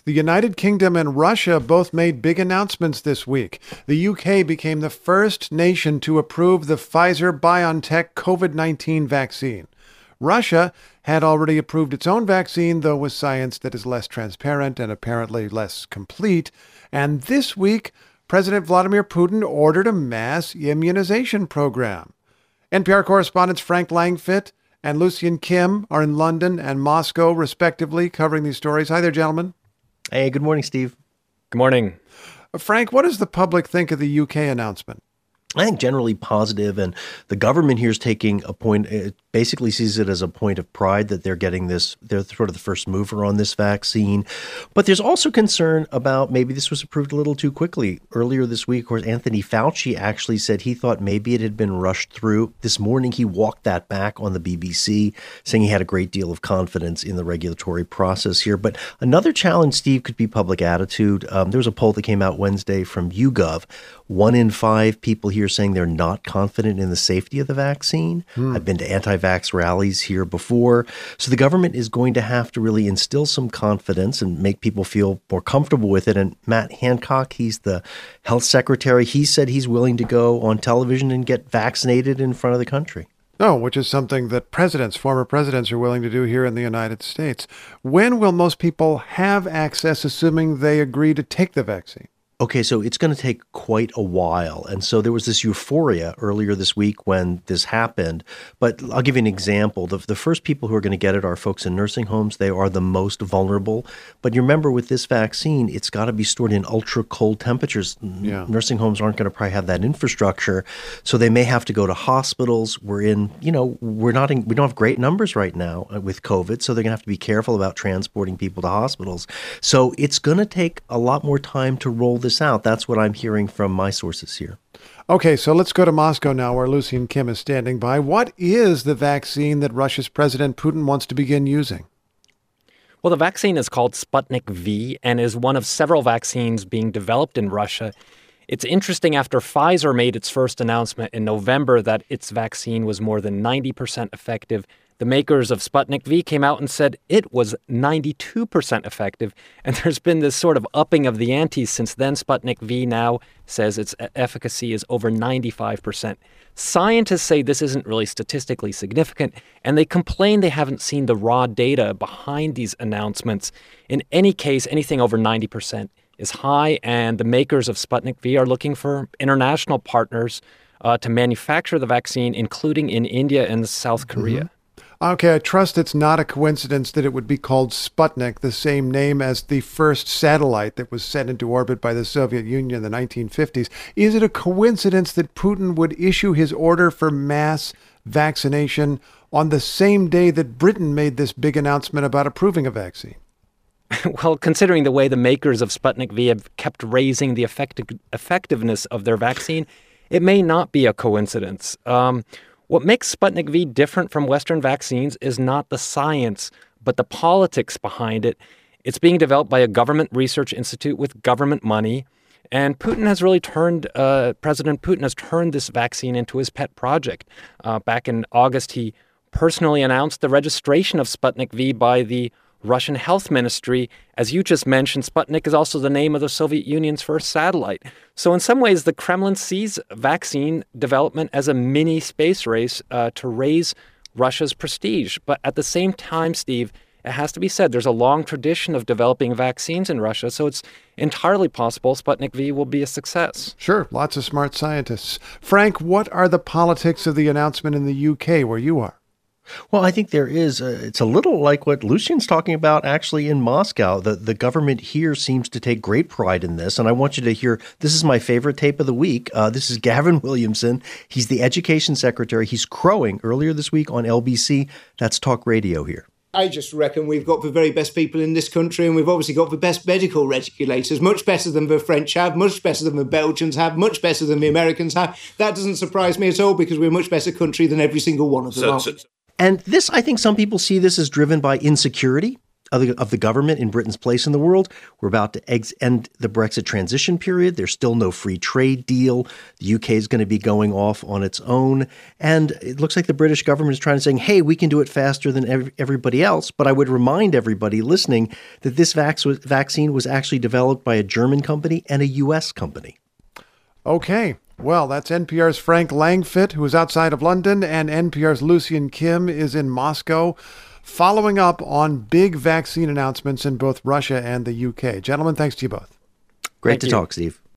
The United Kingdom and Russia both made big announcements this week. The UK became the first nation to approve the Pfizer-BioNTech COVID-19 vaccine. Russia had already approved its own vaccine, though with science that is less transparent and apparently less complete. And this week, President Vladimir Putin ordered a mass immunization program. NPR correspondents Frank Langfitt and Lucian Kim are in London and Moscow, respectively, covering these stories. Hi there, gentlemen. Hey, good morning, Steve. Good morning. Frank, what does the public think of the UK announcement? I think generally positive, and the government here is taking a point, it basically sees it as a point of pride that they're getting this, they're sort of the first mover on this vaccine. But there's also concern about maybe this was approved a little too quickly. Earlier this week, of course, Anthony Fauci actually said he thought maybe it had been rushed through. This morning, he walked that back on the BBC, saying he had a great deal of confidence in the regulatory process here. But another challenge, Steve, could be public attitude. There was a poll that came out Wednesday from YouGov. 1 in 5 people here saying they're not confident in the safety of the vaccine. I've been to anti-vax rallies here before. So the government is going to have to really instill some confidence and make people feel more comfortable with it. And Matt Hancock, he's the health secretary. He said he's willing to go on television and get vaccinated in front of the country. Oh, which is something that former presidents are willing to do here in the United States. When will most people have access, assuming they agree to take the vaccine? Okay, so it's going to take quite a while. And so there was this euphoria earlier this week when this happened. But I'll give you an example. The first people who are going to get it are folks in nursing homes. They are the most vulnerable. But you remember with this vaccine, it's got to be stored in ultra cold temperatures. Yeah. Nursing homes aren't going to probably have that infrastructure. So they may have to go to hospitals. We don't have great numbers right now with COVID. So they're going to have to be careful about transporting people to hospitals. So it's going to take a lot more time to roll this out. That's what I'm hearing from my sources here. Okay, so let's go to Moscow now, where Lucian Kim is standing by. What is the vaccine that Russia's President Putin wants to begin using? Well, the vaccine is called Sputnik V and is one of several vaccines being developed in Russia. It's interesting, after Pfizer made its first announcement in November that its vaccine was more than 90% effective, the makers of Sputnik V came out and said it was 92% effective. And there's been this sort of upping of the ante since then. Sputnik V now says its efficacy is over 95%. Scientists say this isn't really statistically significant, and they complain they haven't seen the raw data behind these announcements. In any case, anything over 90% is high, and the makers of Sputnik V are looking for international partners to manufacture the vaccine, including in India and South Korea. Okay, I trust it's not a coincidence that it would be called Sputnik, the same name as the first satellite that was sent into orbit by the Soviet Union in the 1950s. Is it a coincidence that Putin would issue his order for mass vaccination on the same day that Britain made this big announcement about approving a vaccine? Well, considering the way the makers of Sputnik V have kept raising the effectiveness of their vaccine, it may not be a coincidence. What makes Sputnik V different from Western vaccines is not the science, but the politics behind it. It's being developed by a government research institute with government money. And President Putin has turned this vaccine into his pet project. Back in August, he personally announced the registration of Sputnik V by the Russian Health Ministry. As you just mentioned, Sputnik is also the name of the Soviet Union's first satellite. So in some ways, the Kremlin sees vaccine development as a mini space race to raise Russia's prestige. But at the same time, Steve, it has to be said, there's a long tradition of developing vaccines in Russia, so it's entirely possible Sputnik V will be a success. Sure, lots of smart scientists. Frank, what are the politics of the announcement in the UK where you are? Well, I think there is. It's a little like what Lucian's talking about actually in Moscow. The government here seems to take great pride in this. And I want you to hear, this is my favorite tape of the week. This is Gavin Williamson. He's the education secretary. He's crowing earlier this week on LBC. That's talk radio here. I just reckon we've got the very best people in this country, and we've obviously got the best medical regulators, much better than the French have, much better than the Belgians have, much better than the Americans have. That doesn't surprise me at all, because we're a much better country than every single one of them. And this, I think some people see this as driven by insecurity. of the government in Britain's place in the world. We're about to end the Brexit transition period. There's still no free trade deal. The UK is going to be going off on its own. And it looks like the British government is trying to say, hey, we can do it faster than everybody else. But I would remind everybody listening that this vaccine was actually developed by a German company and a US company. Okay. Well, that's NPR's Frank Langfitt, who is outside of London, and NPR's Lucian Kim is in Moscow, following up on big vaccine announcements in both Russia and the UK. Gentlemen, thanks to you both. Great to talk, Steve.